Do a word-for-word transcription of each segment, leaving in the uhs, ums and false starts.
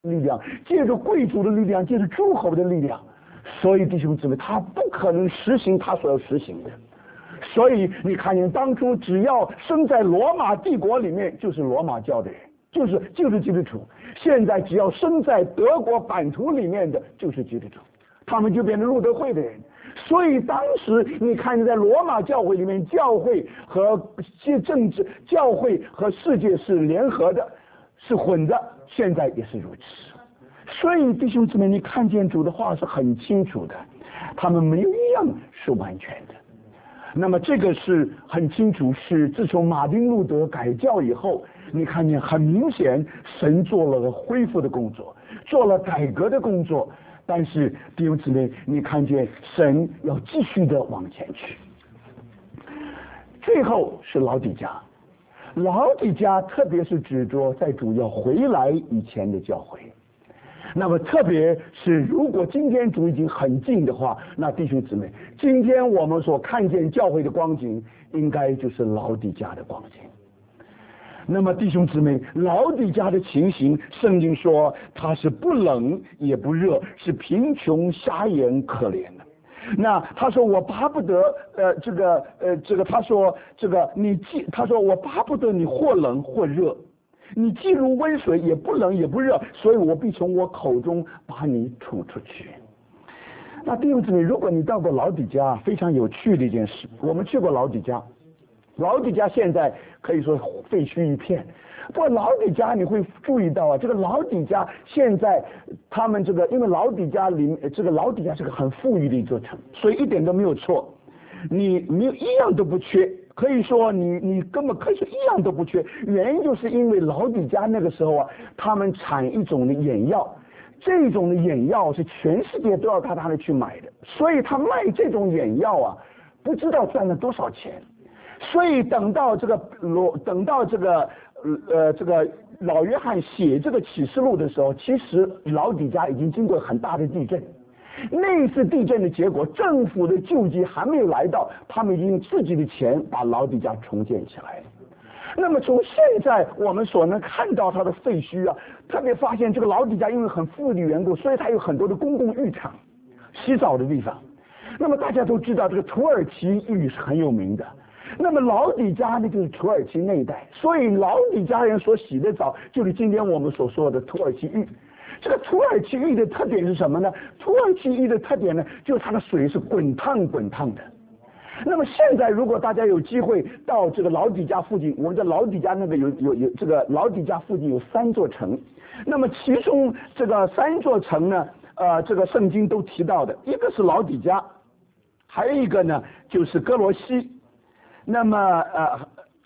力量，借着贵族的力量，借着诸侯的力量，所以弟兄姊妹，他不可能实行他所要实行的。所以你看见当初只要生在罗马帝国里面，就是罗马教的人，就是就是基督徒；现在只要生在德国版图里面的，就是基督徒，他们就变成路德会的人。所以当时你看见在罗马教会里面，教会和政治、教会和世界是联合的，是混的，现在也是如此。所以弟兄姊妹，你看见主的话是很清楚的，他们没有一样是完全的。那么这个是很清楚，是自从马丁路德改教以后，你看见很明显，神做了恢复的工作，做了改革的工作。但是弟兄姊妹，你看见神要继续的往前去。最后是老底嘉，老底嘉特别是指着在主要回来以前的教会。那么特别是如果今天主已经很近的话，那弟兄姊妹，今天我们所看见教会的光景，应该就是老底嘉的光景。那么弟兄姊妹，老底嘉的情形，圣经说他是不冷也不热，是贫穷瞎眼可怜的。那他说我巴不得呃这个呃这个他说这个你既他说我巴不得你或冷或热，你既如温水，也不冷也不热，所以我必从我口中把你吐出去。那弟兄姊妹，如果你到过老底嘉，非常有趣的一件事，我们去过老底嘉。老底嘉现在可以说废墟一片，不过老底嘉你会注意到啊，这个老底嘉现在他们这个，因为老底嘉里这个老底嘉是个很富裕的一座城，所以一点都没有错，你没有一样都不缺，可以说你你根本可以说一样都不缺。原因就是因为老底嘉那个时候啊，他们产一种的眼药，这种的眼药是全世界都要到他那里去买的，所以他卖这种眼药啊，不知道赚了多少钱。所以等到这个罗，等到这个呃这个老约翰写这个启示录的时候，其实老底嘉已经经过很大的地震。那一次地震的结果，政府的救济还没有来到，他们已经用自己的钱把老底嘉重建起来了。那么从现在我们所能看到它的废墟啊，特别发现这个老底嘉因为很富裕的缘故，所以它有很多的公共浴场、洗澡的地方。那么大家都知道，这个土耳其浴是很有名的。那么老底嘉呢，就是土耳其那一带，所以老底嘉人所洗的澡，就是今天我们所说的土耳其浴。这个土耳其浴的特点是什么呢？土耳其浴的特点呢，就是它的水是滚烫滚烫的。那么现在如果大家有机会到这个老底嘉附近，我们在老底嘉那个有有有这个老底嘉附近有三座城，那么其中这个三座城呢，呃，这个圣经都提到的，一个是老底嘉，还有一个呢就是哥罗西。那么呃，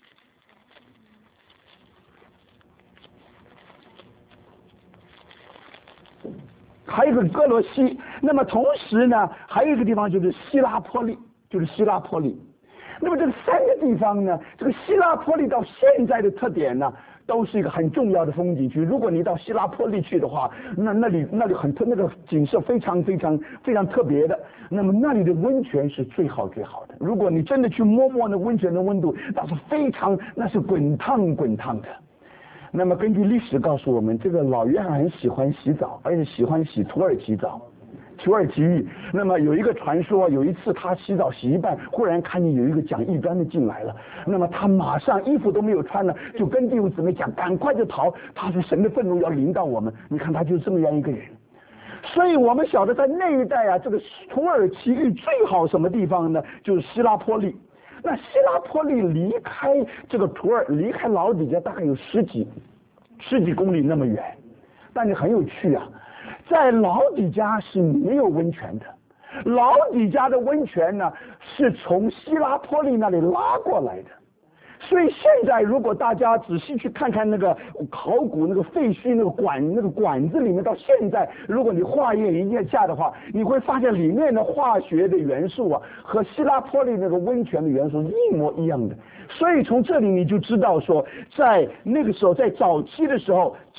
还有一个哥罗西。那么同时呢，还有一个地方就是希拉波利，就是希拉波利。那么这三个地方呢，这个希拉波利到现在的特点呢，都是一个很重要的风景区。如果你到希拉波利去的话，那那里那里很特，那个景色非常非常非常特别的。那么那里的温泉是最好最好的。如果你真的去摸摸那温泉的温度，那是非常，那是滚烫滚烫的。那么根据历史告诉我们，这个老约翰很喜欢洗澡，而且喜欢洗土耳其澡。土耳其浴。那么有一个传说，有一次他洗澡洗一半，忽然看见有一个讲异端的进来了，那么他马上衣服都没有穿了，就跟弟兄姊妹讲，赶快就逃。他说神的愤怒要临到我们，你看他就这么样一个人。所以我们晓得在那一带啊，这个土耳其浴最好什么地方呢？就是希拉波利。那希拉波利离开这个土耳，离开老底嘉大概有十几十几公里那么远，但是很有趣啊。在老底嘉是没有温泉的，老底嘉的温泉呢是从希拉波利那里拉过来的。所以现在如果大家仔细去看看那个考古那个废墟那个管那个管子里面，到现在如果你化验一下的话，你会发现里面的化学的元素啊和希拉波利那个温泉的元素一模一样的。所以从这里你就知道说，在那个时候，在早期的时候，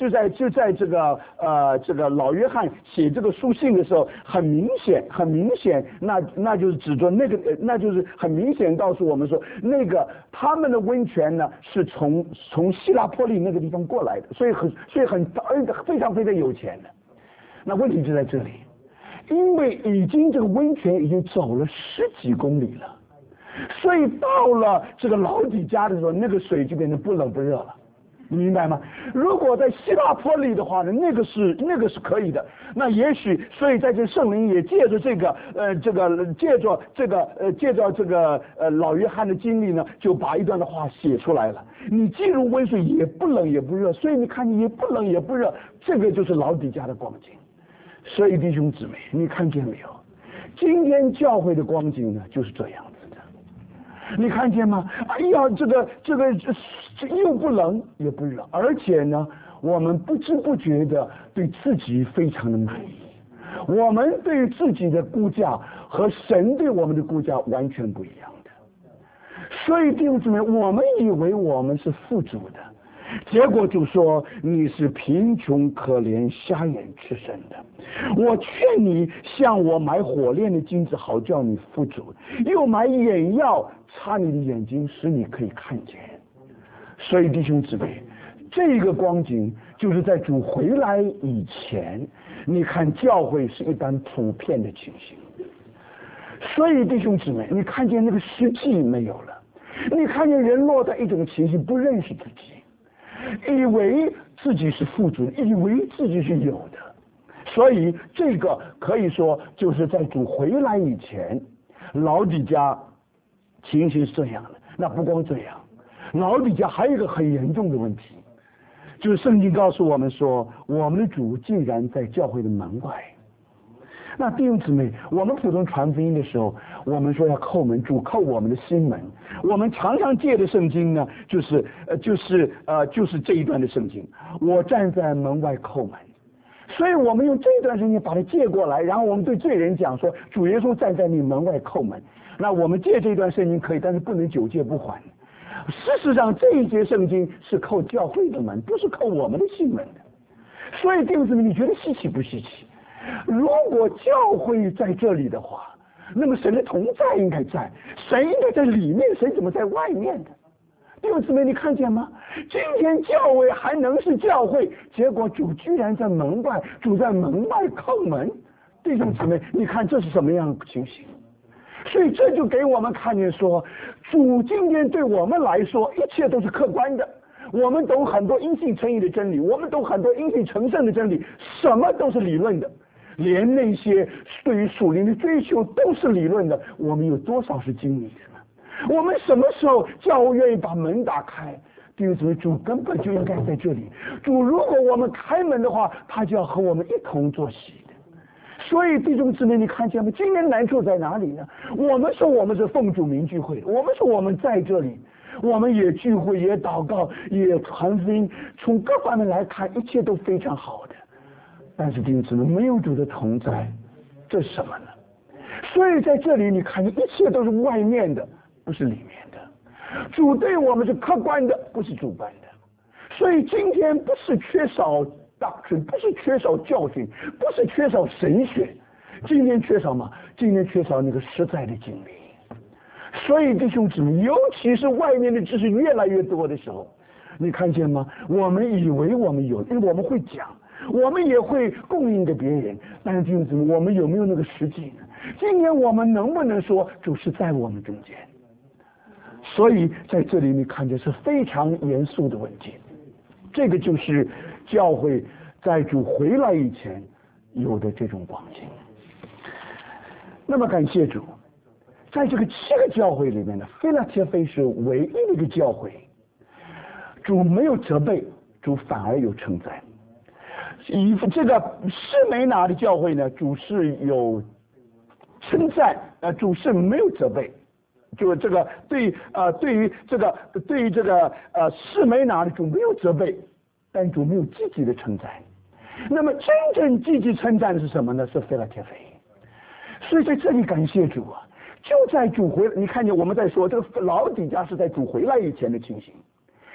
就在就在这个呃这个老约翰写这个书信的时候，很明显很明显，那那就是指着那个，那就是很明显告诉我们说，那个他们的温泉呢是从从希拉波利那个地方过来的，所以很所以很非常非常有钱的。那问题就在这里，因为已经这个温泉已经走了十几公里了，所以到了这个老底家的时候，那个水就变成不冷不热了。你明白吗？如果在希腊坡里的话呢，那个是那个是可以的。那也许，所以在这圣灵也借着这个呃这个借着这个呃借着这个呃老约翰的经历呢，就把一段的话写出来了。你进入温水也不冷也不热，所以你看你也不冷也不热，这个就是老底家的光景。所以弟兄姊妹，你看见没有？今天教会的光景呢，就是这样子的。你看见吗？哎呀，这个这个这又不冷也不热，而且呢，我们不知不觉的对自己非常的满意。我们对自己的估价和神对我们的估价完全不一样的。所以弟兄姊妹，我们以为我们是富足的，结果就说你是贫穷可怜瞎眼吃身的。我劝你向我买火炼的金子，好叫你富足，又买眼药擦你的眼睛，使你可以看见。所以弟兄姊妹，这个光景就是在主回来以前，你看教会是一般普遍的情形。所以弟兄姊妹，你看见那个实际没有了，你看见人落在一种情形，不认识自己，以为自己是富足，以为自己是有的。所以这个可以说就是在主回来以前，老底家情形是这样的。那不光这样，老底家还有一个很严重的问题，就是圣经告诉我们说，我们的主竟然在教会的门外。那弟兄姊妹，我们普通传福音的时候，我们说要叩门，主叩我们的心门。我们常常借的圣经呢，就是呃就是呃就是这一段的圣经，我站在门外叩门。所以我们用这段圣经把它借过来，然后我们对罪人讲说，主耶稣站在你门外叩门。那我们借这段圣经可以，但是不能久借不还。事实上这一节圣经是叩教会的门，不是叩我们的心门的。所以弟兄姊妹，你觉得稀奇不稀奇？如果教会在这里的话，那么神的同在应该在，神应该在里面，神怎么在外面的？弟兄姊妹，你看见吗？今天教会还能是教会，结果主居然在门外，主在门外叩门。弟兄姊妹，你看这是什么样的情形？所以这就给我们看见说，主今天对我们来说，一切都是客观的。我们懂很多因信称义的真理，我们懂很多因信成圣的真理，什么都是理论的。连那些对于属灵的追求都是理论的，我们有多少是经历的呢？我们什么时候教会愿意把门打开？弟兄姊妹，主根本就应该在这里。主如果我们开门的话，他就要和我们一同坐席的。所以弟兄姊妹，你看见吗？今天难处在哪里呢？我们说我们是奉主名聚会，我们说我们在这里，我们也聚会，也祷告，也传福音，从各方面来看，一切都非常好的。但是弟兄姊妹，没有主的同在，这是什么呢？所以在这里你看，一切都是外面的，不是里面的。主对我们是客观的，不是主观的。所以今天不是缺少doctrine，不是缺少教训，不是缺少神学，今天缺少吗？今天缺少那个实在的经历。所以弟兄姊妹，尤其是外面的知识越来越多的时候，你看见吗？我们以为我们有，因为我们会讲，我们也会供应给别人，但是弟兄姊妹，我们有没有那个实际呢？今天我们能不能说主是在我们中间？所以在这里你看见是非常严肃的问题。这个就是教会在主回来以前有的这种光景。那么感谢主，在这个七个教会里面呢，腓拉铁非是唯一的一个教会，主没有责备，主反而有称赞。以这个士美拿的教会呢，主是有称赞，呃，主是没有责备。就这个对呃对于这个对于这个呃士美拿的主没有责备，但主没有积极的称赞。那么真正积极称赞的是什么呢？是腓拉铁非。所以在这里感谢主啊，就在主回来，你看见我们在说这个老底家是在主回来以前的情形。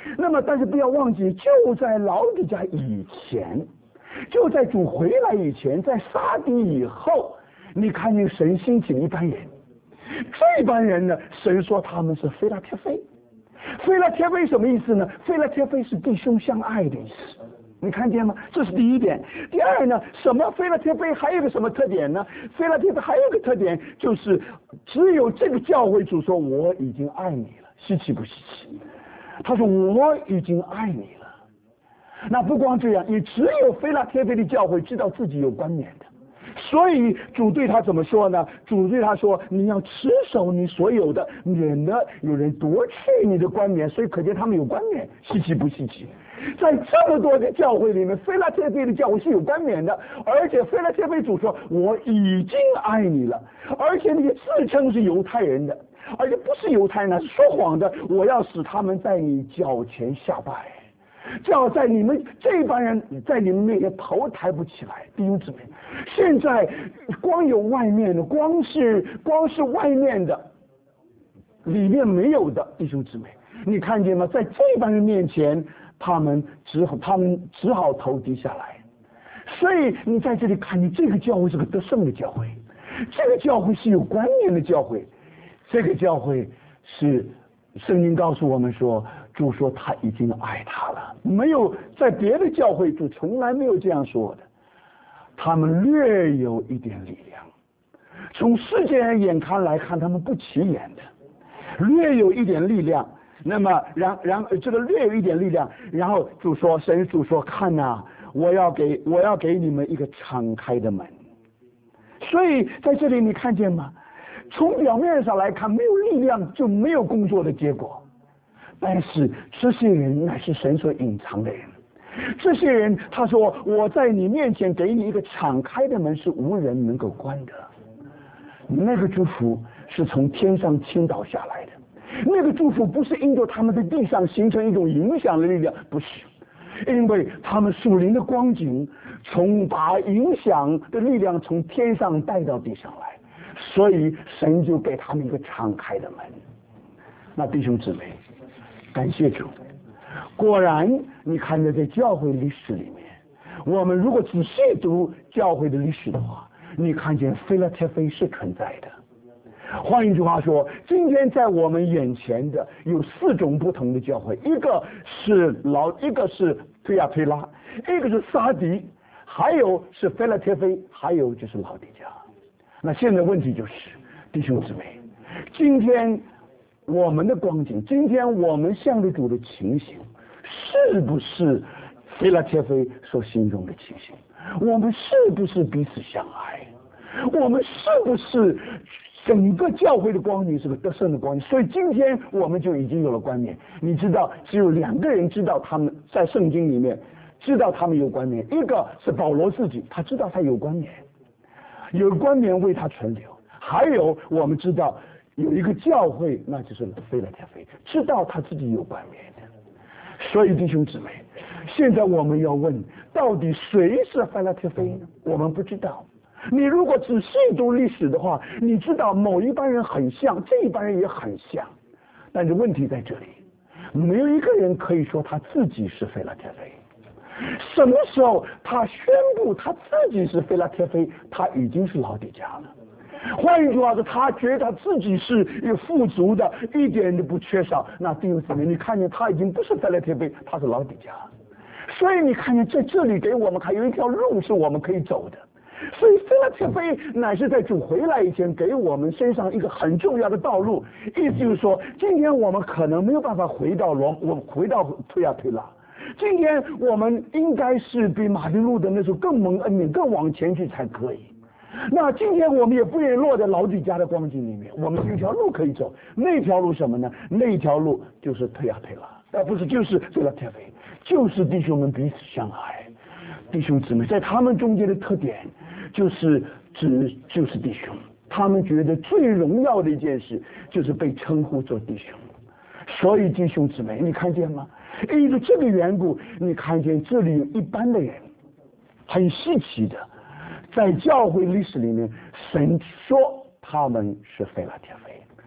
那么，但是不要忘记，就在老底嘉以前，就在主回来以前，在撒底以后，你看见神兴起一班人，这班人呢，神说他们是菲拉铁菲。菲拉铁菲什么意思呢？菲拉铁菲是弟兄相爱的意思。你看见吗？这是第一点。第二呢，什么菲拉铁菲还有一个什么特点呢？菲拉铁菲还有一个特点就是，只有这个教会主说我已经爱你了，稀奇不稀奇？他说我已经爱你了。那不光这样，也只有菲拉铁菲的教会知道自己有冠冕的。所以主对他怎么说呢？主对他说：“你要持守你所有的，免得有人夺去你的冠冕。”所以可见他们有冠冕，稀奇不稀奇？在这么多的教会里面，菲拉铁菲的教会是有冠冕的，而且菲拉铁菲主说：“我已经爱你了。”而且你自称是犹太人的，而且不是犹太人呢，是说谎的。我要使他们在你脚前下拜。叫在你们这帮人在你们面前头抬不起来，弟兄姊妹，现在光有外面的，光是光是外面的，里面没有的，弟兄姊妹，你看见吗？在这帮人面前，他们只好他们只好头低下来。所以你在这里看见这个教会是个得胜的教会，这个教会是有观念的教会，这个教会是圣经告诉我们说。主说他已经爱他了，没有在别的教会主从来没有这样说的。他们略有一点力量，从世界人眼看来看他们不起眼的，略有一点力量。那么然然这个略有一点力量，然后主说神主说看啊，我要给我要给你们一个敞开的门。所以在这里你看见吗？从表面上来看，没有力量就没有工作的结果。但是这些人乃是神所隐藏的人，这些人他说我在你面前给你一个敞开的门，是无人能够关的。那个祝福是从天上倾倒下来的，那个祝福不是因着他们在地上形成一种影响的力量，不是，因为他们属灵的光景从把影响的力量从天上带到地上来，所以神就给他们一个敞开的门。那弟兄姊妹，感谢主，果然你看着在教会历史里面，我们如果仔细读教会的历史的话，你看见菲拉铁菲是存在的。换一句话说，今天在我们眼前的有四种不同的教会，一个是老，一个是推亚推拉，一个是撒迪，还有是菲拉铁菲，还有就是老底嘉。那现在问题就是，弟兄姊妹，今天我们的光景，今天我们向着主的情形，是不是菲拉铁菲所心中的情形？我们是不是彼此相爱？我们是不是整个教会的光景是个得胜的光景？所以今天我们就已经有了冠冕。你知道，只有两个人知道他们在圣经里面知道他们有冠冕，一个是保罗自己，他知道他有冠冕，有冠冕为他存留；还有我们知道。有一个教会，那就是菲拉铁菲，知道他自己有冠冕的。所以弟兄姊妹，现在我们要问，到底谁是菲拉铁菲呢？我们不知道。你如果仔细读历史的话，你知道某一班人很像，这一班人也很像，但是问题在这里，没有一个人可以说他自己是菲拉铁菲。什么时候他宣布他自己是菲拉铁菲，他已经是老底嘉了。换一句话说，他觉得他自己是有富足的，一点都不缺少。那弟兄姊妹，你看见他已经不是菲拉铁菲，他是老底嘉。所以你看见在这里给我们还有一条路是我们可以走的。所以菲拉铁菲乃是在主回来以前给我们身上一个很重要的道路。意思就是说，今天我们可能没有办法回到罗，我回到推亚推拉。今天我们应该是比马丁路德那时候更蒙恩典，更往前去才可以。那今天我们也不愿意落在老底嘉的光景里面，我们有一条路可以走，那条路什么呢？那条路就是推亚推拉，而不是就是菲拉铁菲，就是弟兄们彼此相爱。弟兄姊妹在他们中间的特点就是只就是弟兄，他们觉得最荣耀的一件事就是被称呼做弟兄。所以弟兄姊妹，你看见吗？因为这个缘故，你看见这里有一般的人，很稀奇的。在教会历史里面，神说他们是菲拉铁菲，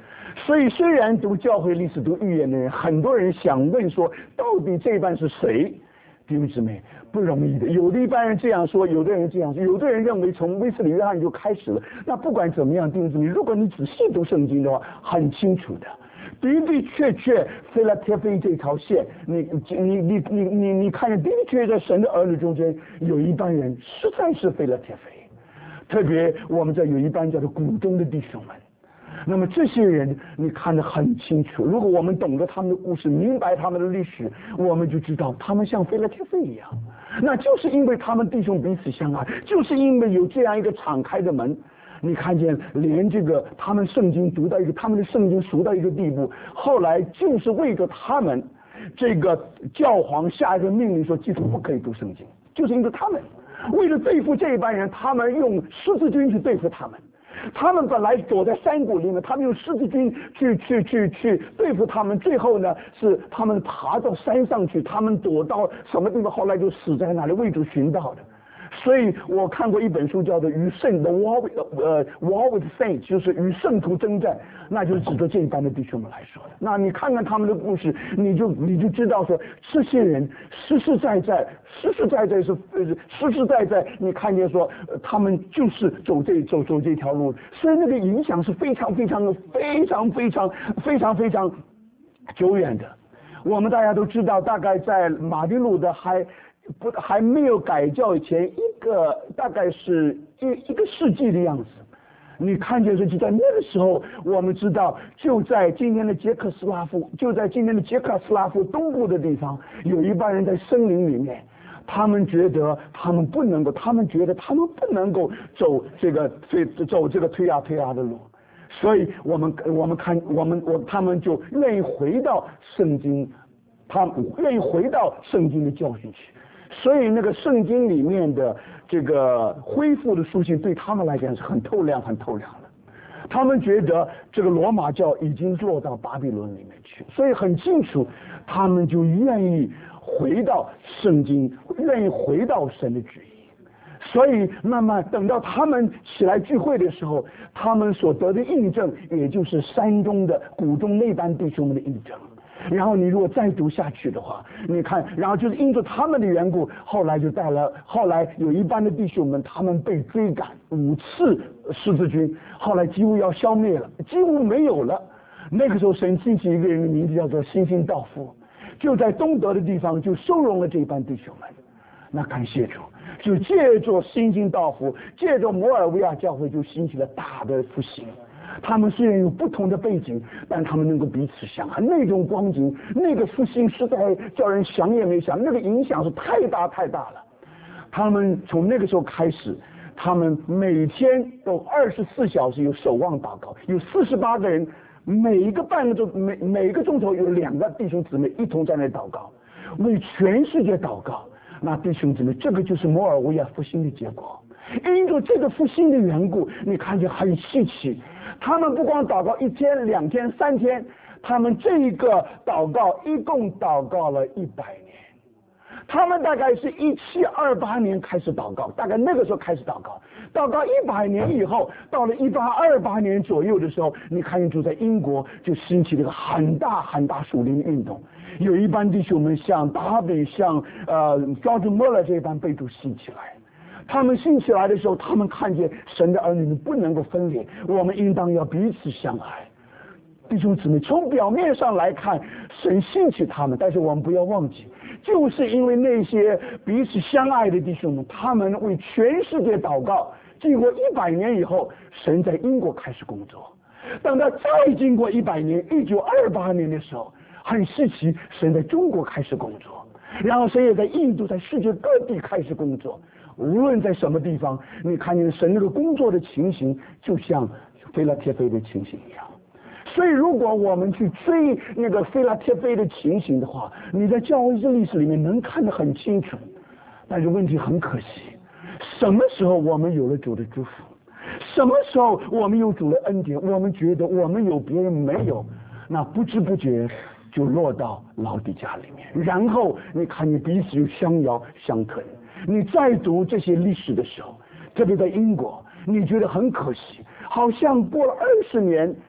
所以虽然读教会历史、读预言的人，很多人想问说，到底这一班是谁？弟兄姊妹，不容易的。有的一般人这样说，有的人这样说，有的人认为从威斯理约翰就开始了。那不管怎么样，弟兄姊妹，如果你仔细读圣经的话，很清楚的，的的确确，菲拉铁菲这条线，你你你你你你看见的的确在神的儿女中间，有一班人实在是菲拉铁菲。特别我们这有一班叫做谷中的弟兄们，那么这些人你看得很清楚。如果我们懂得他们的故事，明白他们的历史，我们就知道他们像菲拉铁菲一样，那就是因为他们弟兄彼此相爱，就是因为有这样一个敞开的门。你看见连这个他们圣经读到一个，他们的圣经熟到一个地步，后来就是为着他们，这个教皇下一个命令说基督不可以读圣经，就是因为他们为了对付这一班人，他们用十字军去对付他们。他们本来躲在山谷里面，他们用十字军去去去去对付他们。最后呢，是他们爬到山上去，他们躲到什么地方，后来就死在那里，为主寻道的。所以我看过一本书叫做《与圣的 War with 呃 War with Saints》，就是与圣徒征战，那就是指着这一班的弟兄们来说的。那你看看他们的故事，你就你就知道说，这些人实实在在、实实在在是实实在在，你看见说，他们就是走这走走这条路，所以那个影响是非常非常非常非常非常非常久远的。我们大家都知道，大概在马丁路德还。不还没有改教以前，一个大概是一一个世纪的样子。你看见说，就在那个时候，我们知道，就在今天的捷克斯拉夫，就在今天的捷克斯拉夫东部的地方，有一帮人在森林里面，他们觉得他们不能够，他们觉得他们不能够走这个推走这个推压推压的路，所以我们我们看我们我他们就愿意回到圣经，他们愿意回到圣经的教训去。所以那个圣经里面的这个恢复的书信对他们来讲是很透亮很透亮的，他们觉得这个罗马教已经落到巴比伦里面去，所以很清楚他们就愿意回到圣经，愿意回到神的旨意。所以慢慢等到他们起来聚会的时候，他们所得的印证也就是山中的谷中那班弟兄们的印证。然后你如果再读下去的话，你看，然后就是因着他们的缘故，后来就带了，后来有一班的弟兄们，他们被追赶五次十字军，后来几乎要消灭了，几乎没有了。那个时候神兴起一个人的名字叫做新兴道夫，就在东德的地方就收容了这一班弟兄们。那感谢主，就借着新兴道夫，借着摩尔维亚教会就兴起了大的复兴。他们虽然有不同的背景，但他们能够彼此相爱，那种光景，那个复兴实在叫人想也没想，那个影响是太大太大了。他们从那个时候开始，他们每天都二十四小时有守望祷告，有四十八个人，每一个半个钟每每个钟头有两个弟兄姊妹一同在那祷告，为全世界祷告。那弟兄姊妹，这个就是摩尔维亚复兴的结果。因着这个复兴的缘故，你看见很稀奇，他们不光祷告一天、两天、三天，他们这一个祷告一共祷告了一百年。他们大概是一七二八年开始祷告，大概那个时候开始祷告，祷告一百年以后，到了一八二八年左右的时候，你看见就在英国就兴起了一个很大很大属灵的运动，有一班弟兄们像达比、像呃 George Muller 这一班被主兴起来。他们兴起来的时候，他们看见神的儿女们不能够分裂，我们应当要彼此相爱。弟兄姊妹，从表面上来看，神兴起他们，但是我们不要忘记，就是因为那些彼此相爱的弟兄们，他们为全世界祷告。经过一百年以后，神在英国开始工作。等到再经过一百年，一九二八年的时候，很稀奇，神在中国开始工作，然后神也在印度，在世界各地开始工作。无论在什么地方，你看见神那个工作的情形，就像菲拉铁菲的情形一样。所以，如果我们去追那个菲拉铁菲的情形的话，你在教会的历史里面能看得很清楚。但是问题很可惜，什么时候我们有了主的祝福？什么时候我们有主的恩典？我们觉得我们有，别人没有，那不知不觉就落到老底家里面。然后你看，你彼此又相摇相吞。你再读这些历史的时候，特别在英国，你觉得很可惜，好像过了二十年，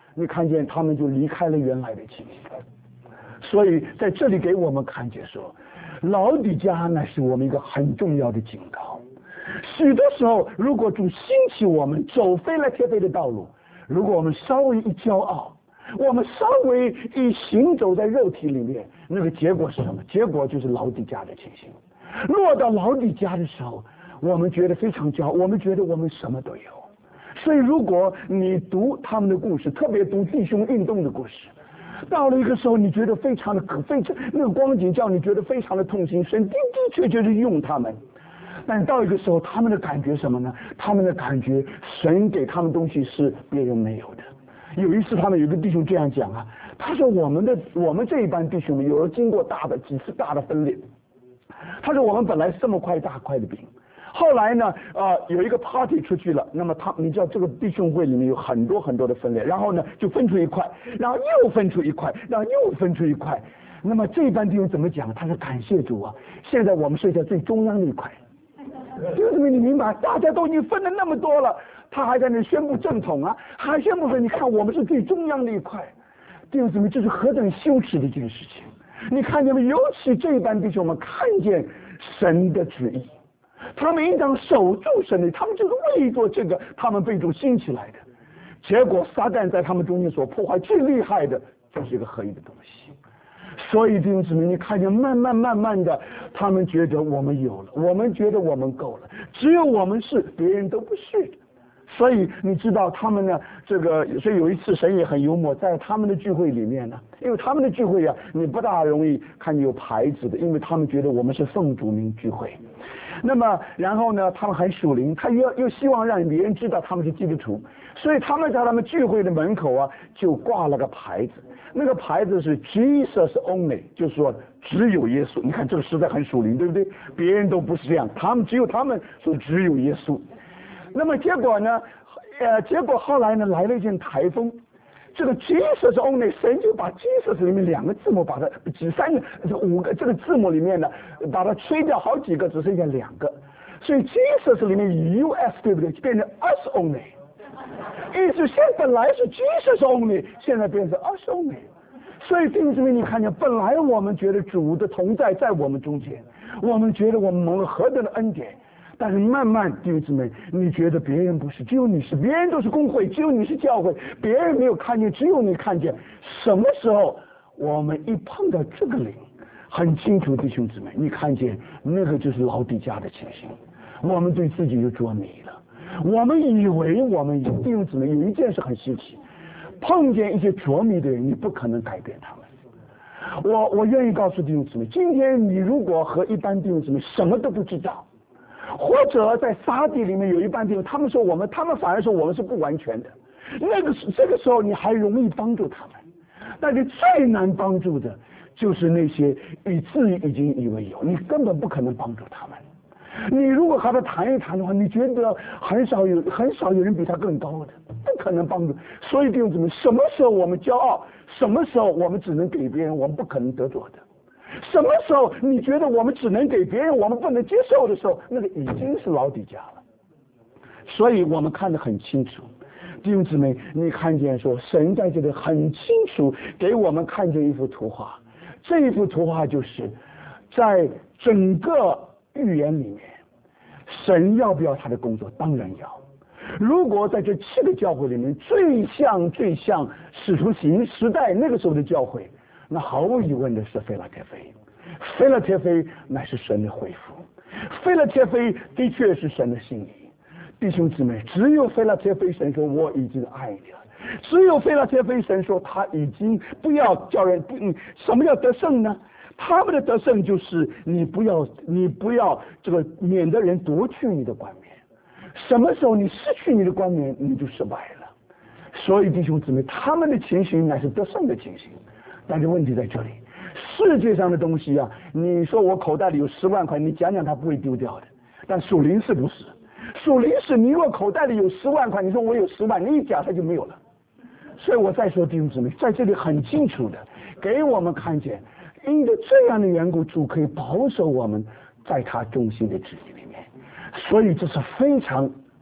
你看见他们就离开了原来的情形。所以在这里给我们看见说，老底嘉乃是我们一个很重要的警告。许多时候，如果主兴起我们走非来贴非的道路，如果我们稍微一骄傲，我们稍微一行走在肉体里面，那个结果是什么？结果就是老底嘉的情形。落到老底嘉的时候，我们觉得非常骄傲，我们觉得我们什么都有。所以如果你读他们的故事，特别读弟兄运动的故事，到了一个时候你觉得非常的可非常那个光景叫你觉得非常的痛心，神的的确确是用他们，但到一个时候他们的感觉什么呢？他们的感觉神给他们东西是别人没有的。有一次他们有一个弟兄这样讲啊，他说我们的我们这一班弟兄们有了经过大的几次大的分裂，他说我们本来是这么块大块的饼，后来呢，呃，有一个 party 出去了，那么他，你知道这个弟兄会里面有很多很多的分裂，然后呢就分出一块，然后又分出一块，然后又分出一块。那么这一班弟兄怎么讲？他说感谢主啊，现在我们睡在最中央那一块。弟兄姊妹，你明白？大家都已经分了那么多了，他还在那宣布正统啊，还宣布说你看我们是最中央那一块。弟兄姊妹，这是何等羞耻的一件事情！你看见没？尤其这一班弟兄们看见神的旨意。他们应当守住神的，他们就是为做这个，他们被主兴起来的。结果撒旦在他们中间所破坏最厉害的，就是一个合一的东西。所以弟兄姊妹，你看见慢慢慢慢的，他们觉得我们有了，我们觉得我们够了，只有我们是，别人都不是的。所以你知道他们呢，这个所以有一次神也很幽默，在他们的聚会里面呢，因为他们的聚会啊，你不大容易看见有牌子的，因为他们觉得我们是奉主名聚会。那么然后呢，他们很属灵，他又又希望让别人知道他们是基督徒，所以他们在他们聚会的门口啊，就挂了个牌子，那个牌子是 Jesus Only， 就是说只有耶稣。你看这个实在很属灵，对不对？别人都不是这样，他们只有他们说只有耶稣。那么结果呢？呃，结果后来呢，来了一阵台风，这个 Jesus Only， 神就把 Jesus 里面两个字母，把它几三个、五个这个字母里面呢，把它吹掉好几个，只剩下两个，所以 Jesus 里面 U S 对不对？变成 Us Only， 意思现在本来是 Jesus Only， 现在变成 Us Only。所以弟兄姊妹，你看见，本来我们觉得主的同在在我们中间，我们觉得我们蒙了何等的恩典。但是慢慢弟兄姊妹，你觉得别人不是，只有你是，别人都是公会，只有你是教会，别人没有看见，只有你看见。什么时候我们一碰到这个灵，很清楚，弟兄姊妹，你看见那个就是老底嘉的情形，我们对自己就着迷了，我们以为我们有。弟兄姊妹，有一件事很稀奇，碰见一些着迷的人，你不可能改变他们。我我愿意告诉弟兄姊妹，今天你如果和一般弟兄姊妹什么都不知道，或者在撒底里面有一半弟兄，他们说我们，他们反而说我们是不完全的，那个这个时候你还容易帮助他们，但是最难帮助的就是那些以自己已经以为有，你根本不可能帮助他们。你如果和他谈一谈的话，你觉得很少有很少有人比他更高的，不可能帮助。所以弟兄姊妹，什么时候我们骄傲，什么时候我们只能给别人，我们不可能得着的。什么时候你觉得我们只能给别人，我们不能接受的时候，那个已经是老底嘉了。所以我们看得很清楚，弟兄姊妹，你看见说神在这里很清楚给我们看见一幅图画，这一幅图画就是在整个预言里面，神要不要他的工作？当然要。如果在这七个教会里面，最像最像使徒行时代那个时候的教会，那毫无疑问的是腓拉铁非，腓拉铁非乃是神的恢复，腓拉铁非的确是神的心意。弟兄姊妹，只有腓拉铁非神说我已经爱你了，只有腓拉铁非神说他已经不要叫人不，什么叫得胜呢？他们的得胜就是你不要你不要这个免得人夺去你的冠冕，什么时候你失去你的冠冕，你就失败了。所以弟兄姊妹，他们的情形乃是得胜的情形。但是问题在这里，世界上的东西啊，你说我口袋里有十万块，你讲讲它不会丢掉的。但属灵是不是？属灵是你若口袋里有十万块，你说我有十万，你一讲它就没有了。所以我再说弟兄姊妹，在这里很清楚的给我们看见，因着这样的缘故，主可以保守我们在他中心的旨意里面。所以这是非常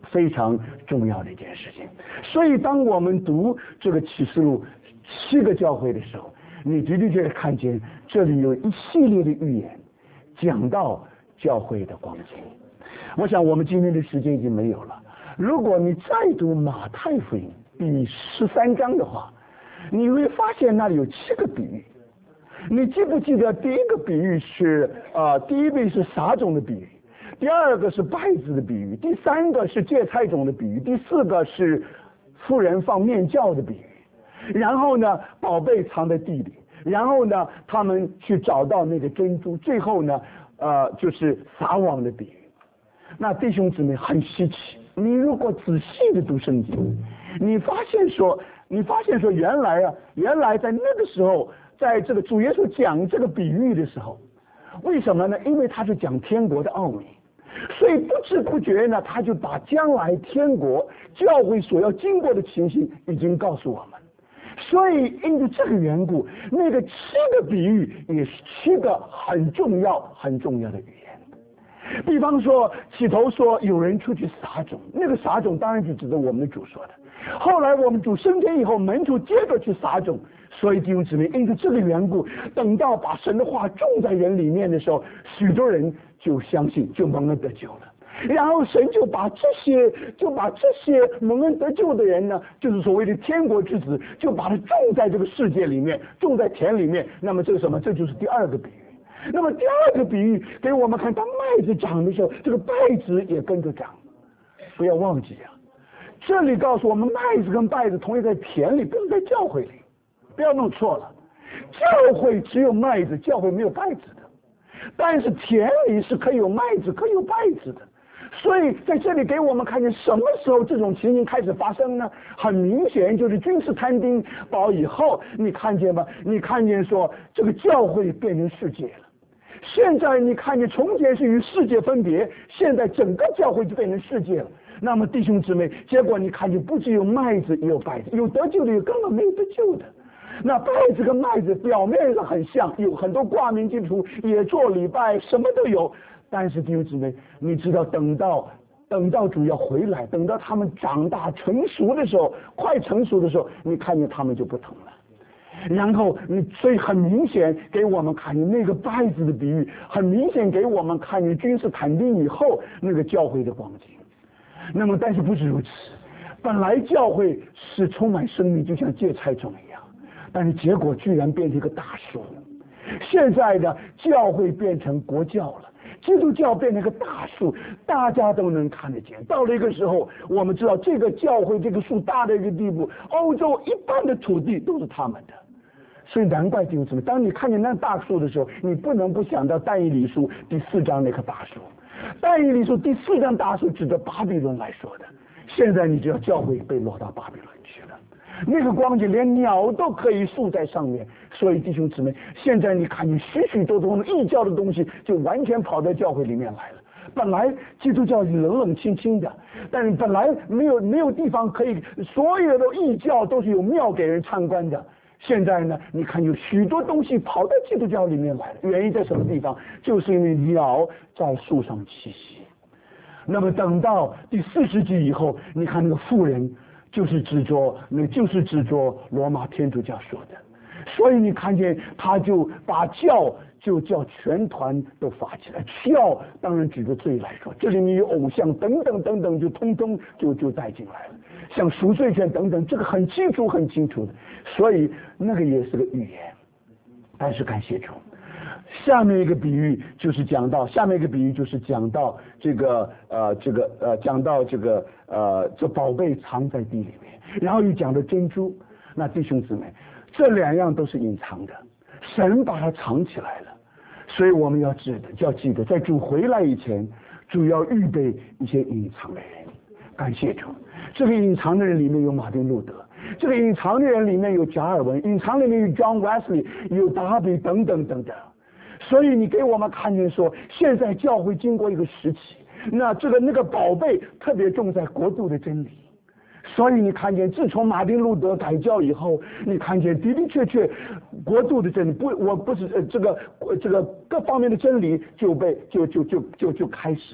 非常重要的一件事情。所以当我们读这个启示录七个教会的时候，你的的确确看见这里有一系列的预言讲到教会的光景。我想我们今天的时间已经没有了，如果你再读马太福音第十三章的话，你会发现那里有七个比喻。你记不记得第一个比喻是呃，第一个是撒种的比喻，第二个是稗子的比喻，第三个是芥菜种的比喻，第四个是妇人放面酵的比喻，然后呢宝贝藏在地里，然后呢他们去找到那个珍珠，最后呢呃就是撒网的比喻。那弟兄姊妹很稀奇，你如果仔细的读圣经，你发现说你发现说原来啊原来在那个时候，在这个主耶稣讲这个比喻的时候，为什么呢？因为他是讲天国的奥秘，所以不知不觉呢他就把将来天国教会所要经过的情形已经告诉我们。所以因为这个缘故，那个七个比喻也是七个很重要很重要的语言。比方说起头说有人出去撒种，那个撒种当然就指的我们的主说的。后来我们主升天以后，门徒接着去撒种，所以弟兄姊妹因为这个缘故，等到把神的话种在人里面的时候，许多人就相信，就蒙恩得救了。然后神就把这些就把这些蒙恩得救的人呢，就是所谓的天国之子，就把它种在这个世界里面，种在田里面。那么这是什么？这就是第二个比喻。那么第二个比喻给我们看，当麦子长的时候，这个稗子也跟着长。不要忘记啊，这里告诉我们，麦子跟稗子同样在田里，不是在教会里，不要弄错了。教会只有麦子，教会没有稗子的，但是田里是可以有麦子，可以有稗子的。所以在这里给我们看见什么时候这种情形开始发生呢？很明显就是君士坦丁堡以后，你看见吗？你看见说这个教会变成世界了。现在你看见从前是与世界分别，现在整个教会就变成世界了。那么弟兄姊妹，结果你看见不只有麦子也有稗子，有得救的，有根本没有得救的。那稗子跟麦子表面上很像，有很多挂名基督徒也做礼拜，什么都有。但是弟兄姊妹，你知道等到等到主要回来，等到他们长大成熟的时候，快成熟的时候，你看见他们就不同了。然后你所以很明显给我们看见那个稗子的比喻，很明显给我们看见君士坦丁以后那个教会的光景。那么但是不止如此，本来教会是充满生命，就像芥菜种一样，但是结果居然变成一个大树。现在的教会变成国教了，基督教变成一个大树，大家都能看得见。到了一个时候，我们知道这个教会这个树大的一个地步，欧洲一半的土地都是他们的。所以难怪弟兄姊妹，当你看见那大树的时候，你不能不想到但以理书第四章那棵大树。但以理书第四章大树指着巴比伦来说的。现在你知道教会被落到巴比伦去了，那个光景连鸟都可以宿在上面。所以弟兄姊妹，现在你看见许许多多异教的东西就完全跑到教会里面来了。本来基督教冷冷清清的，但是本来没有没有地方可以，所有的异教都是有庙给人参观的。现在呢，你看有许多东西跑到基督教里面来了，原因在什么地方？就是因为鸟在树上栖息。那么等到第四世纪以后，你看那个妇人就是指着那就是指着罗马天主教说的，所以你看见他就把教就叫全团都发起来，教当然指着罪来说，这里面有偶像等等等等，就通通就就带进来了，像赎罪券等等，这个很清楚很清楚的，所以那个也是个预言。但是感谢主，下面一个比喻就是讲到，下面一个比喻就是讲到这个呃这个呃讲到这个呃这宝贝藏在地里面，然后又讲到珍珠。那弟兄姊妹，这两样都是隐藏的，神把它藏起来了，所以我们要记得要记得，在主回来以前，主要预备一些隐藏的人。感谢主，这个隐藏的人里面有马丁路德，这个隐藏的人里面有加尔文，隐藏里面有 John Wesley， 有达比等等等等。所以你给我们看见说，现在教会经过一个时期，那这个那个宝贝特别重在国度的真理。所以你看见，自从马丁路德改教以后，你看见的的确确国度的真理，不，我不是、呃、这个这个各方面的真理就被就就就就就开始了。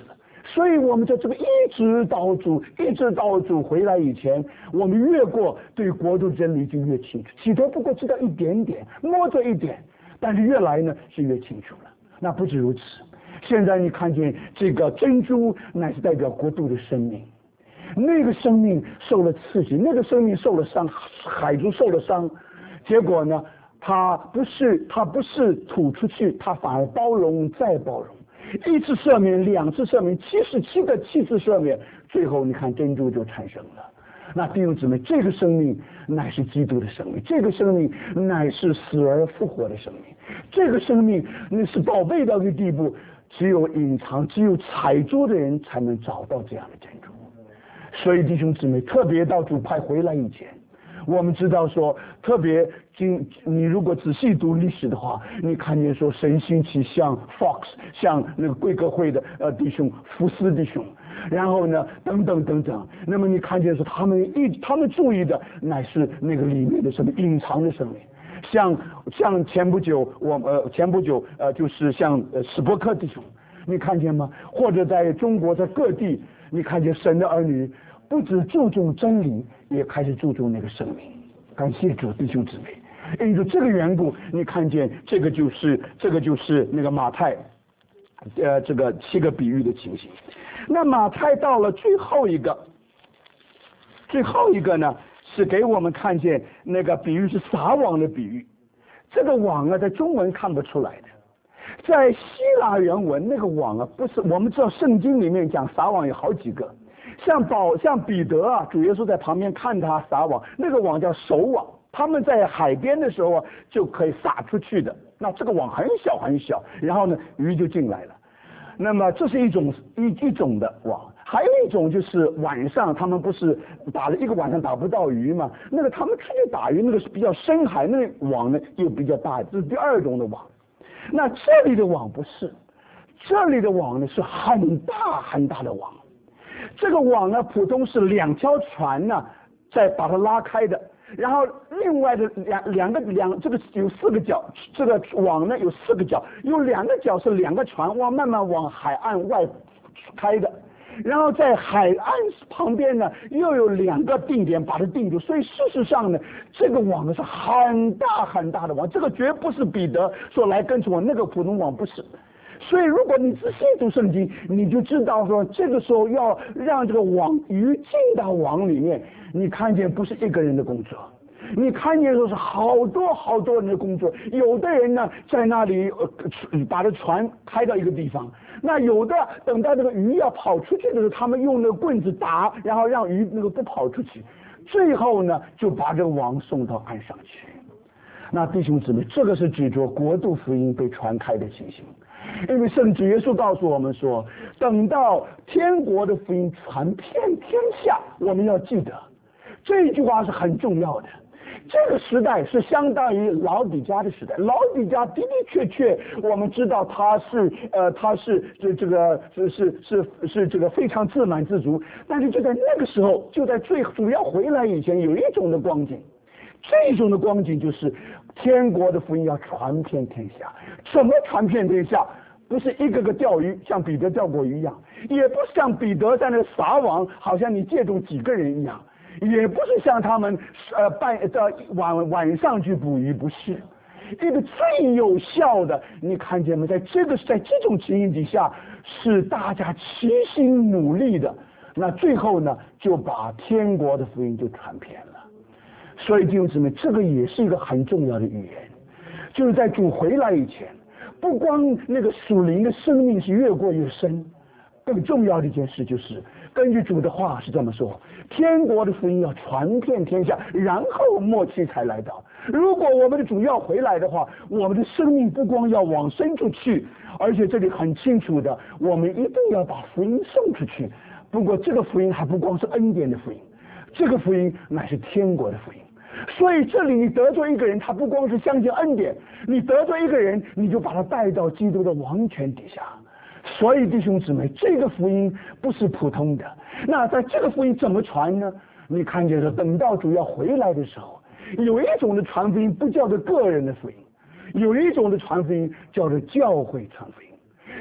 所以我们在这个一直到主，一直到主回来以前，我们越过对国度真理就越清楚。起初不过知道一点点，摸着一点，但是越来呢是越清楚了。那不止如此，现在你看见这个珍珠乃是代表国度的生命，那个生命受了刺激，那个生命受了伤，海珠受了伤，结果呢，它不是它不是吐出去，它反而包容再包容。一次赦免，两次赦免，七十七个七次赦免，最后你看珍珠就产生了。那弟兄姊妹，这个生命乃是基督的生命，这个生命乃是死而复活的生命，这个生命那是宝贝到一个地步，只有隐藏、只有采珠的人才能找到这样的珍珠。所以弟兄姊妹，特别到主派回来以前，我们知道说，特别经你如果仔细读历史的话，你看见说神兴起像 Fox， 像那个贵格会的呃弟兄福斯弟兄，然后呢等等等等，那么你看见说他们一他们注意的乃是那个里面的什么隐藏的生命，像像前不久我呃前不久呃就是像呃史伯克弟兄，你看见吗？或者在中国在各地，你看见神的儿女不只注重真理，也开始注重那个生命。感谢主，弟兄姊妹，因着这个缘故，你看见这个就是这个就是那个马太，呃，这个七个比喻的情形。那马太到了最后一个，最后一个呢，是给我们看见那个比喻是撒网的比喻。这个网啊，在中文看不出来的。在希腊原文那个网啊，不是我们知道圣经里面讲撒网有好几个。像保像彼得啊，主耶稣在旁边看他撒网，那个网叫手网，他们在海边的时候啊就可以撒出去的。那这个网很小很小，然后呢鱼就进来了。那么这是一种一一种的网，还有一种就是晚上他们不是打了一个晚上打不到鱼嘛？那个他们出去打鱼，那个是比较深海，那个网呢又比较大，这是第二种的网。那这里的网不是，这里的网呢是很大很大的网。这个网呢，普通是两条船呢，再把它拉开的，然后另外的两两个两这个有四个角，这个网呢有四个角，有两个角是两个船往慢慢往海岸外开的，然后在海岸旁边呢又有两个定点把它定住，所以事实上呢，这个网呢是很大很大的网，这个绝不是彼得说来跟从我，那个普通网不是。所以如果你仔细读圣经，你就知道说这个时候要让这个网鱼进到网里面，你看见不是一个人的工作，你看见说是好多好多人的工作。有的人呢在那里呃把这船开到一个地方，那有的等到这个鱼要跑出去的时候，他们用那个棍子打，然后让鱼那个不跑出去，最后呢就把这个网送到岸上去。那弟兄姊妹，这个是指着国度福音被传开的情形。因为圣主耶稣告诉我们说，等到天国的福音传遍天下，我们要记得这一句话是很重要的。这个时代是相当于老底嘉的时代，老底嘉的的确确，我们知道他是呃他是这这个是是是是这个非常自满自足，但是就在那个时候，就在最主要回来以前，有一种的光景。这种的光景就是天国的福音要传遍天下。怎么传遍天下？不是一个个钓鱼，像彼得钓过鱼一样，也不是像彼得在那撒网，好像你借助几个人一样，也不是像他们呃半到晚晚上去捕鱼，不是。一个最有效的，你看见没？在这个在这种情形底下，是大家齐心努力的，那最后呢，就把天国的福音就传遍了。所以弟兄姊妹，这个也是一个很重要的预言，就是在主回来以前，不光那个属灵的生命是越过越深，更重要的一件事就是根据主的话是这么说，天国的福音要传遍天下，然后末期才来到。如果我们的主要回来的话，我们的生命不光要往深处去，而且这里很清楚的，我们一定要把福音送出去。不过这个福音还不光是恩典的福音，这个福音乃是天国的福音。所以这里你得罪一个人，他不光是相信恩典，你得罪一个人，你就把他带到基督的王权底下。所以弟兄姊妹，这个福音不是普通的。那在这个福音怎么传呢？你看见说，等到主要回来的时候，有一种的传福音不叫做个人的福音，有一种的传福音叫做教会传福音。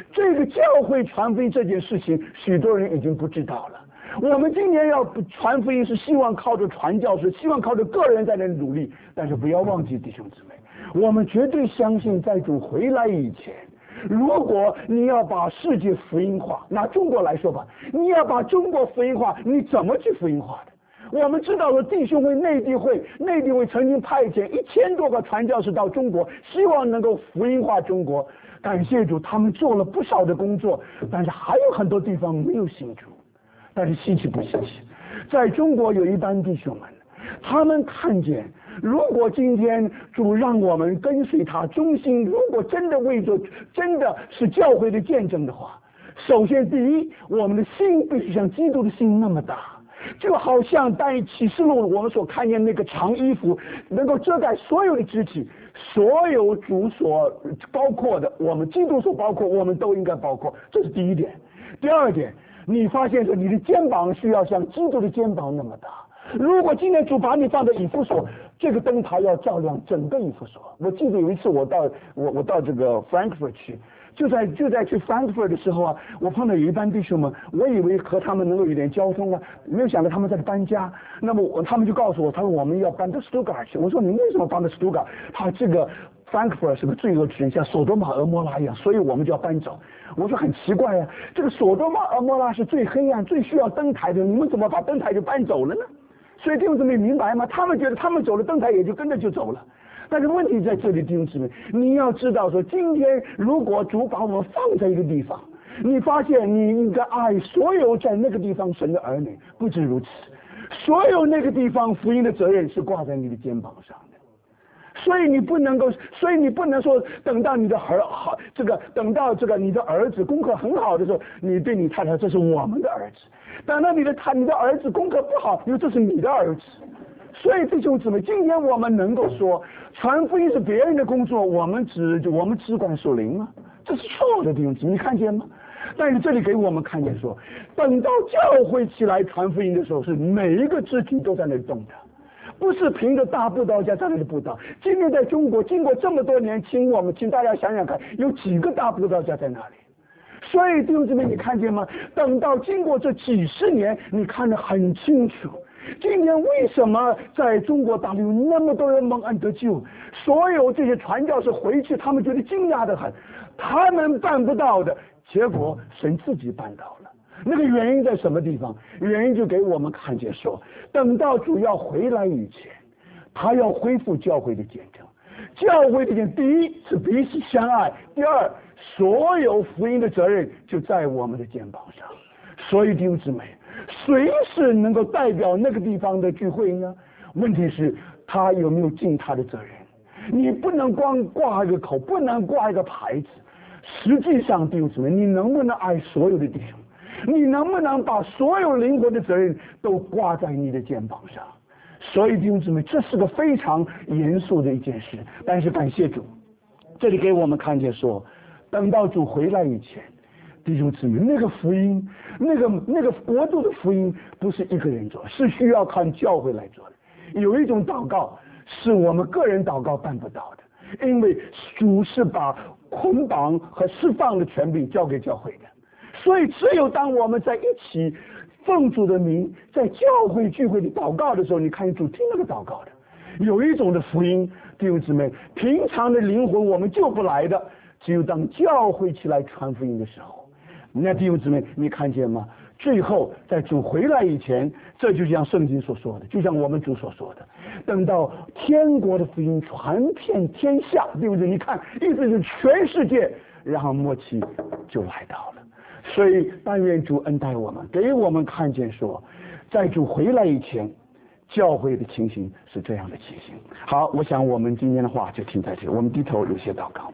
这个教会传福音这件事情，许多人已经不知道了。我们今年要传福音，是希望靠着传教士，希望靠着个人在那里努力。但是不要忘记，弟兄姊妹，我们绝对相信，在主回来以前，如果你要把世界福音化，拿中国来说吧，你要把中国福音化，你怎么去福音化的？我们知道了弟兄会、内地会、内地会曾经派遣一千多个传教士到中国，希望能够福音化中国。感谢主，他们做了不少的工作，但是还有很多地方没有信主。但是稀奇不稀奇，在中国有一班弟兄们，他们看见，如果今天主让我们跟随他忠心，如果真的为着真的是教会的见证的话，首先第一，我们的心必须像基督的心那么大，就好像在启示录我们所看见那个长衣服能够遮盖所有的肢体，所有主所包括的，我们基督所包括，我们都应该包括，这是第一点。第二点，你发现说你的肩膀需要像基督的肩膀那么大。如果今天主把你放在以弗所，这个灯台要照亮整个以弗所。我记得有一次我到我我到这个 Frankfurt 去，就在就在去 Frankfurt 的时候啊，我碰到有一班弟兄们，我以为和他们能够有点交通啊，没有想到他们在搬家。那么我他们就告诉我，他说我们要搬到 Stuttgart 去。我说你为什么搬到 Stuttgart？ 他这个 Frankfurt 是个罪恶之城，像索多玛俄摩拉一样，所以我们就要搬走。我说很奇怪啊，这个索多玛俄摩拉是最黑暗、最需要灯台的，你们怎么把灯台就搬走了呢？所以弟兄姊妹明白吗？他们觉得他们走了，灯台也就跟着就走了。但是问题在这里，弟兄姊妹，你要知道说，今天如果主把我们放在一个地方，你发现你应该爱所有在那个地方神的儿女。不止如此，所有那个地方福音的责任是挂在你的肩膀上的。所以你不能够，所以你不能说等到你的儿好，这个等到这个你的儿子功课很好的时候，你对你太太这是我们的儿子；等到你的他你的儿子功课不好，因为这是你的儿子。所以弟兄姊妹，今天我们能够说传福音是别人的工作，我们只我们只管属灵吗？这是错的，弟兄姊妹，你看见吗？但是这里给我们看见说，等到教会起来传福音的时候，是每一个肢体都在那里动的。不是凭着大布道家在那里布道。今天在中国经过这么多年，请我们请大家想想看，有几个大布道家在那里？所以弟兄姊妹，你看见吗？等到经过这几十年，你看得很清楚。今天为什么在中国大陆有那么多人蒙恩得救？所有这些传教士回去，他们觉得惊讶得很，他们办不到的，结果神自己办到了。那个原因在什么地方？原因就给我们看见说，等到主要回来以前，他要恢复教会的见证。教会的见证，第一是彼此相爱，第二，所有福音的责任就在我们的肩膀上。所以弟兄姊妹，谁是能够代表那个地方的聚会呢？问题是他有没有尽他的责任？你不能光挂一个口，不能挂一个牌子。实际上弟兄姊妹，你能不能爱所有的弟兄？你能不能把所有灵魂的责任都挂在你的肩膀上？所以弟兄姊妹，这是个非常严肃的一件事。但是感谢主，这里给我们看见说，等到主回来以前，弟兄姊妹，那个福音，那个那个国度的福音，不是一个人做，是需要看教会来做的。有一种祷告是我们个人祷告办不到的，因为主是把捆绑和释放的权柄交给教会的。所以只有当我们在一起奉主的名在教会聚会里祷告的时候，你看主听那个祷告的。有一种的福音，弟兄姊妹，平常的灵魂我们救不来的，只有当教会起来传福音的时候。那弟兄姊妹，你看见吗？最后在主回来以前，这就像圣经所说的，就像我们主所说的，等到天国的福音传遍天下，对不对？你看，意思是全世界，然后末期就来到了。所以但愿主恩待我们，给我们看见说，在主回来以前，教会的情形是这样的情形。好，我想我们今天的话就停在这里，我们低头有些祷告。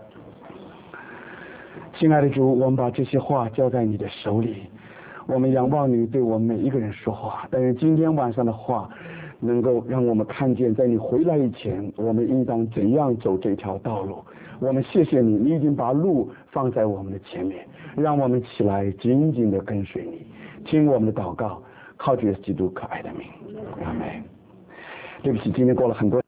亲爱的主，我们把这些话交在你的手里，我们仰望你对我们每一个人说话。但是今天晚上的话能够让我们看见，在你回来以前，我们应当怎样走这条道路。我们谢谢你，你已经把路放在我们的前面，让我们起来紧紧地跟随你，听我们的祷告，靠主耶稣基督可爱的名，阿们。对不起，今天过了很多